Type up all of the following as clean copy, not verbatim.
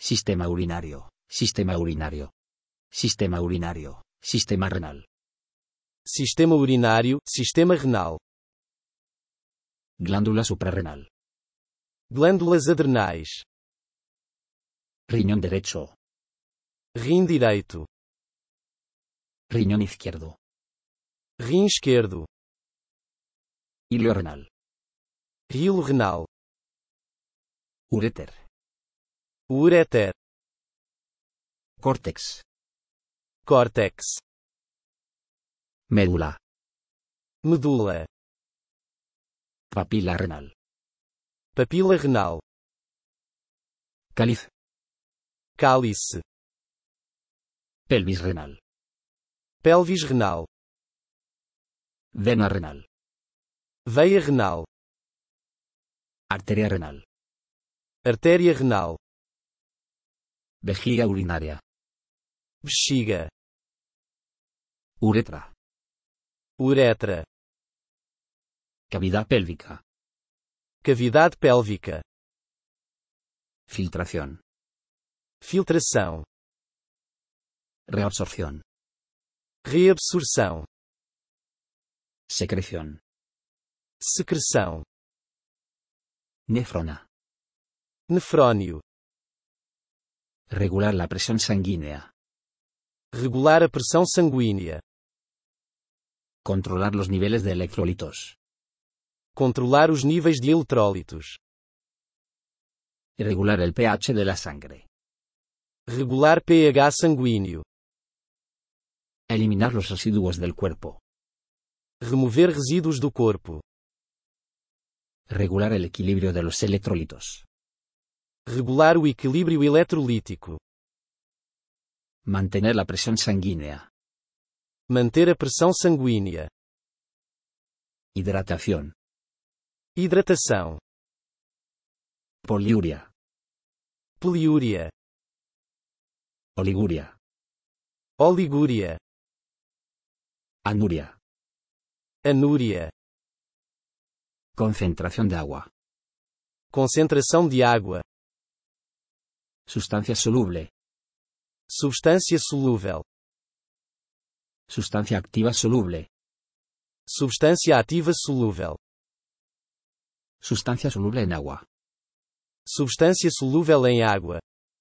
Sistema urinario, sistema urinario. Sistema urinario, sistema renal. Sistema urinário, sistema renal. Glándula suprarrenal. Glândulas adrenais. Riñón derecho. Rim direito. Riñón izquierdo. Rim esquerdo. Hilo renal. Rilo renal. Uréter. Uréter. Córtex. Córtex. Médula. Medula. Papila renal. Papila renal. Cáliz. Cálice. Pelvis renal. Pelvis renal. Vena renal. Veia renal. Arteria renal. Artéria renal. Vejiga urinaria. Bexiga. Uretra. Uretra. Cavidad pélvica. Cavidade pélvica. Filtración. Filtração. Reabsorción. Reabsorção. Secreción. Secreção. Nefrona. Nefrónio. Regular la presión sanguínea. Regular a pressão sanguínea. Controlar los niveles de electrolitos. Controlar os níveis de eletrólitos. Regular el pH de la sangre. Regular pH sanguíneo. Eliminar los residuos del cuerpo. Remover resíduos do corpo. Regular el equilibrio de los electrolitos. Regular o equilíbrio eletrolítico. Mantener la presión sanguínea. Manter a pressão sanguínea. Hidratación. Hidratação. Poliuria. Poliúria. Oliguria. Oligúria. Anuria. Anúria. Concentración de agua. Concentração de água. Sustancia soluble. Substância solúvel. Sustancia activa soluble. Substância ativa solúvel. Sustancia soluble en agua. Substância solúvel em água.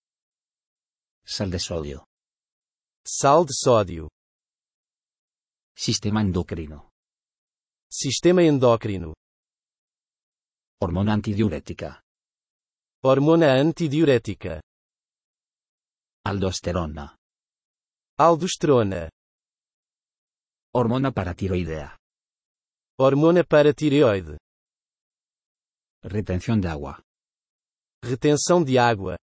Sal de sodio. Sal de sódio. Sistema endocrino. Sistema endócrino. Hormona antidiurética. Hormona antidiurética. Aldosterona. Aldosterona. Hormona paratiroidea. Hormona paratireoide. Retención de agua. Retenção de água.